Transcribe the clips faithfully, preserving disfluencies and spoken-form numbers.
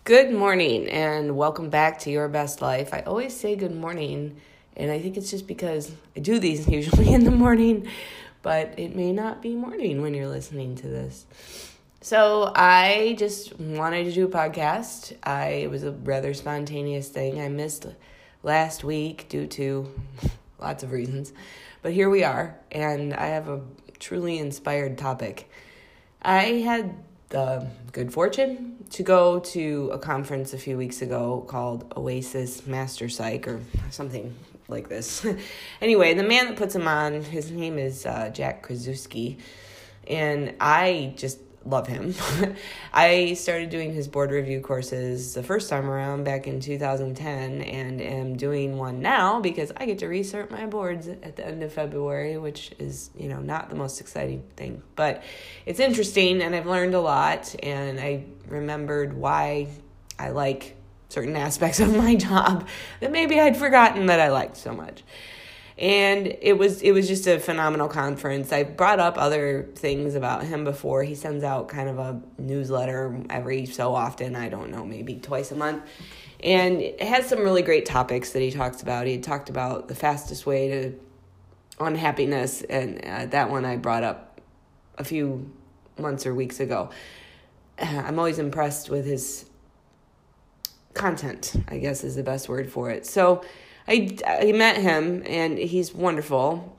Good morning and welcome back to Your Best Life. I always say good morning, and I think it's just because I do these usually in the morning, but it may not be morning when you're listening to this. So I just wanted to do a podcast. I it was a rather spontaneous thing. I missed last week due to lots of reasons, but here we are, and I have a truly inspired topic. I had the good fortune to go to a conference a few weeks ago called Oasis Master Psych or something like this. Anyway, the man that puts them on, his name is uh, Jack Krasuski, and I just love him. I started doing his board review courses the first time around back in two thousand ten and am doing one now because I get to recert my boards at the end of February, which is, you know, not the most exciting thing, but it's interesting and I've learned a lot, and I remembered why I like certain aspects of my job that maybe I'd forgotten that I liked so much. And it was it was just a phenomenal conference. I brought up other things about him before. He sends out kind of a newsletter every so often. I don't know, maybe twice a month. And it has some really great topics that he talks about. He talked about the fastest way to unhappiness, and uh, that one I brought up a few months or weeks ago. I'm always impressed with his content, I guess is the best word for it. So I, I met him, and he's wonderful,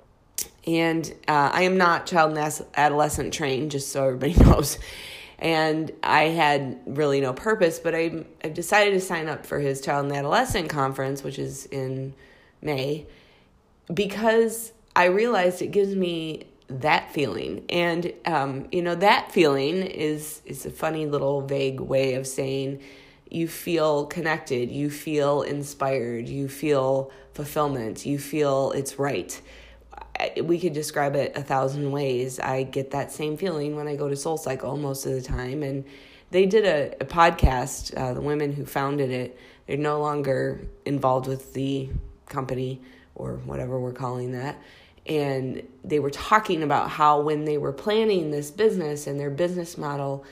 and uh, I am not child and adolescent trained, just so everybody knows, and I had really no purpose, but I I decided to sign up for his child and adolescent conference, which is in May, because I realized it gives me that feeling, and um, you know, that feeling is is a funny little vague way of saying you feel connected, you feel inspired, you feel fulfillment, you feel it's right. We could describe it a thousand ways. I get that same feeling when I go to SoulCycle most of the time. And they did a, a podcast, uh, the women who founded it, they're no longer involved with the company or whatever we're calling that. And they were talking about how when they were planning this business and their business model,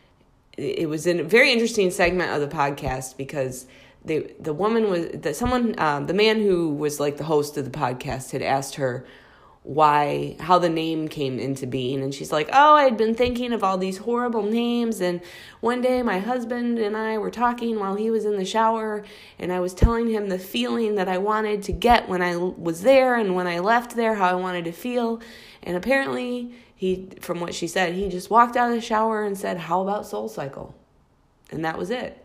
it was a very interesting segment of the podcast because they, the woman was, that someone, um, the man who was like the host of the podcast had asked her why, how the name came into being. And she's like, oh, I'd been thinking of all these horrible names. And one day my husband and I were talking while he was in the shower, and I was telling him the feeling that I wanted to get when I was there and when I left there, how I wanted to feel. And apparently he, from what she said, he just walked out of the shower and said, how about SoulCycle? And that was it.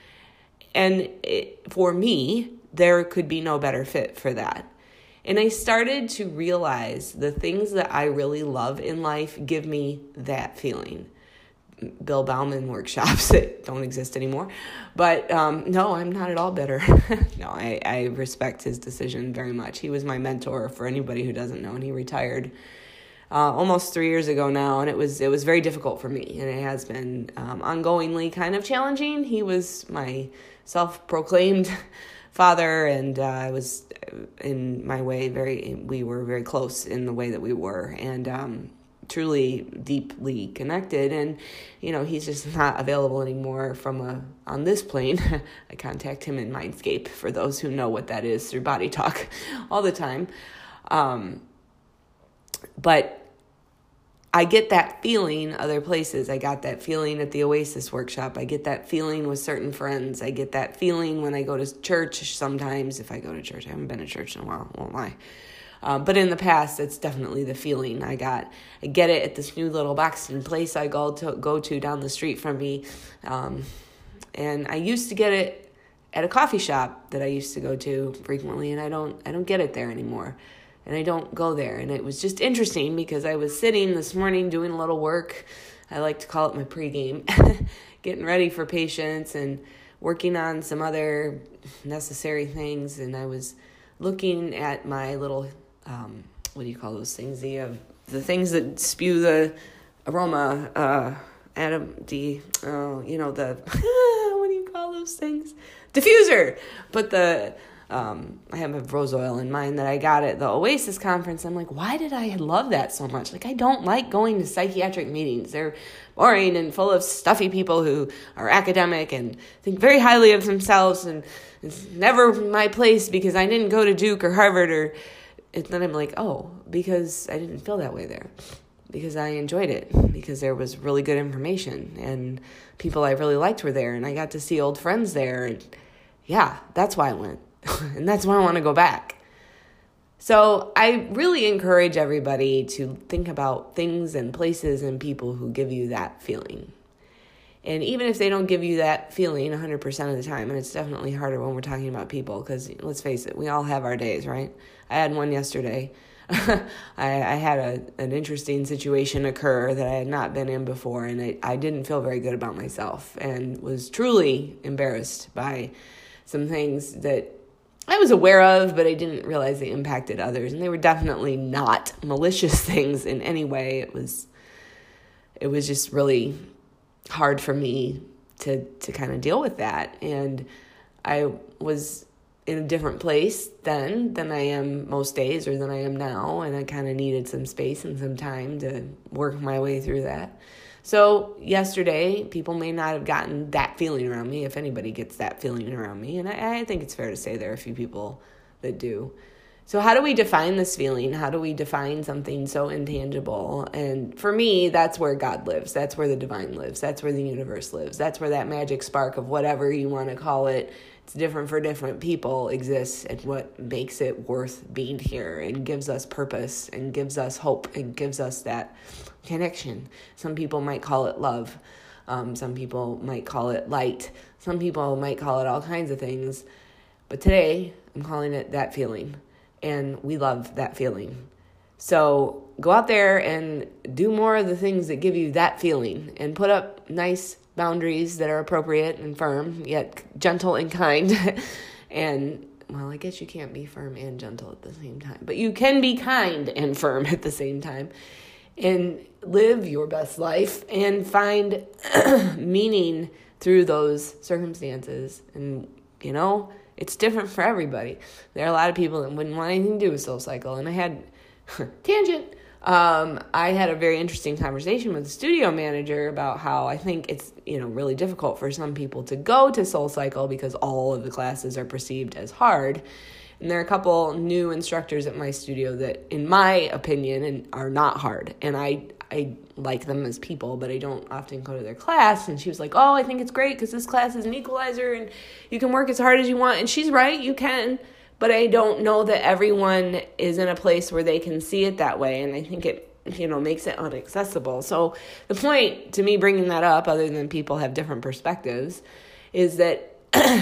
And it, for me, there could be no better fit for that. And I started to realize the things that I really love in life give me that feeling. Bill Bauman workshops that don't exist anymore. But um, no, I'm not at all bitter. no, I, I respect his decision very much. He was my mentor, for anybody who doesn't know, and he retired Uh, almost three years ago now, and it was it was very difficult for me, and it has been um, ongoingly kind of challenging. He was my self-proclaimed father, and uh, I was, in my way, very we were very close in the way that we were, and um, truly deeply connected. And you know, he's just not available anymore from a on this plane. I contact him in Mindscape, for those who know what that is, through Body Talk all the time. Um, But I get that feeling other places. I got that feeling at the Oasis workshop. I get that feeling with certain friends. I get that feeling when I go to church sometimes. If I go to church, I haven't been to church in a while, won't lie. Uh, but in the past, it's definitely the feeling I got. I get it at this new little boxing place I go to, go to down the street from me. Um, and I used to get it at a coffee shop that I used to go to frequently, and I don't I don't get it there anymore. And I don't go there. And it was just interesting because I was sitting this morning doing a little work. I like to call it my pregame, getting ready for patients and working on some other necessary things. And I was looking at my little, um, what do you call those things? The uh, the things that spew the aroma, uh, Adam D, oh, you know, the, what do you call those things? Diffuser. Put the Um, I have rose oil in mine that I got at the Oasis conference. I'm like, why did I love that so much? Like, I don't like going to psychiatric meetings. They're boring and full of stuffy people who are academic and think very highly of themselves, and it's never my place because I didn't go to Duke or Harvard. Or and then I'm like, oh, because I didn't feel that way there. Because I enjoyed it, because there was really good information and people I really liked were there, and I got to see old friends there. And yeah, that's why I went. And that's why I want to go back. So I really encourage everybody to think about things and places and people who give you that feeling. And even if they don't give you that feeling one hundred percent of the time, and it's definitely harder when we're talking about people, because let's face it, we all have our days, right? I had one yesterday. I, I had a, an interesting situation occur that I had not been in before, and I, I didn't feel very good about myself and was truly embarrassed by some things that I was aware of, but I didn't realize they impacted others. And they were definitely not malicious things in any way. It was, it was just really hard for me to, to kind of deal with that. And I was in a different place then than I am most days, or than I am now. And I kind of needed some space and some time to work my way through that. So yesterday, people may not have gotten that feeling around me, if anybody gets that feeling around me. And I, I think it's fair to say there are a few people that do. So how do we define this feeling? How do we define something so intangible? And for me, that's where God lives. That's where the divine lives. That's where the universe lives. That's where that magic spark of whatever you want to call it, it's different for different people, exists, and what makes it worth being here and gives us purpose and gives us hope and gives us that connection. Some people might call it love. Um, some people might call it light. Some people might call it all kinds of things. But today, I'm calling it that feeling. And we love that feeling. So go out there and do more of the things that give you that feeling, and put up nice boundaries that are appropriate and firm, yet gentle and kind. And, well, I guess you can't be firm and gentle at the same time, but you can be kind and firm at the same time. And live your best life and find meaning through those circumstances. And, you know, it's different for everybody. There are a lot of people that wouldn't want anything to do with SoulCycle. And I had, tangent, um, I had a very interesting conversation with the studio manager about how I think it's, you know, really difficult for some people to go to SoulCycle because all of the classes are perceived as hard. And there are a couple new instructors at my studio that, in my opinion, are not hard. And I I like them as people, but I don't often go to their class. And she was like, oh, I think it's great because this class is an equalizer and you can work as hard as you want. And she's right, you can. But I don't know that everyone is in a place where they can see it that way. And I think it, you know, makes it inaccessible. So the point to me bringing that up, other than people have different perspectives, is that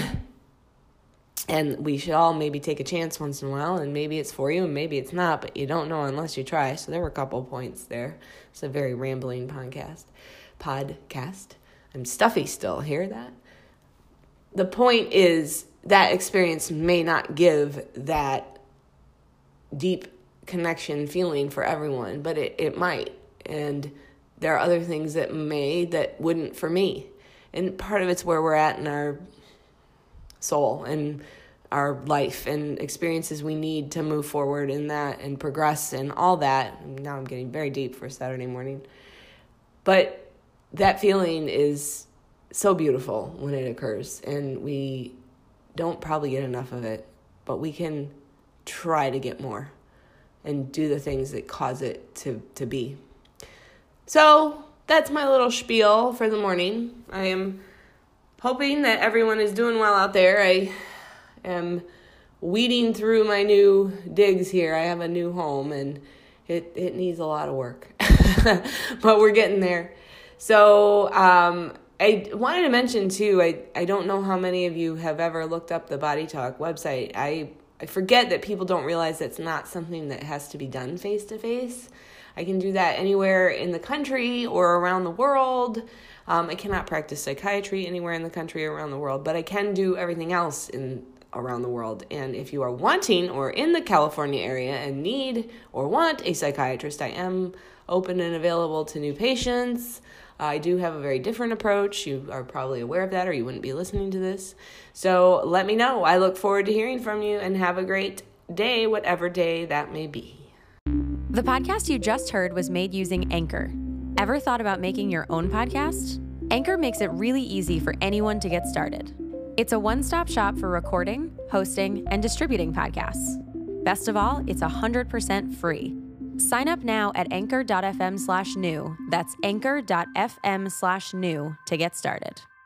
and we should all maybe take a chance once in a while, and maybe it's for you and maybe it's not, but you don't know unless you try. So there were a couple points there. It's a very rambling podcast. Podcast. I'm stuffy still. Hear that? The point is that experience may not give that deep connection feeling for everyone, but it, it might. And there are other things that may that wouldn't for me. And part of it's where we're at in our soul and our life and experiences we need to move forward in that and progress and all that. Now I'm getting very deep for Saturday morning. But that feeling is so beautiful when it occurs, and we don't probably get enough of it, but we can try to get more and do the things that cause it to, to be. So that's my little spiel for the morning. I am hoping that everyone is doing well out there. I am weeding through my new digs here. I have a new home, and it, it needs a lot of work, but we're getting there. So um, I wanted to mention, too, I, I don't know how many of you have ever looked up the Body Talk website. I, I forget that people don't realize that's not something that has to be done face-to-face. I can do that anywhere in the country or around the world. Um, I cannot practice psychiatry anywhere in the country or around the world, but I can do everything else in around the world. And if you are wanting or in the California area and need or want a psychiatrist, I am open and available to new patients. I do have a very different approach. You are probably aware of that, or you wouldn't be listening to this. So let me know. I look forward to hearing from you, and have a great day, whatever day that may be. The podcast you just heard was made using Anchor. Ever thought about making your own podcast? Anchor makes it really easy for anyone to get started. It's a one-stop shop for recording, hosting, and distributing podcasts. Best of all, it's one hundred percent free. Sign up now at anchor.fm slash new. That's anchor.fm slash new to get started.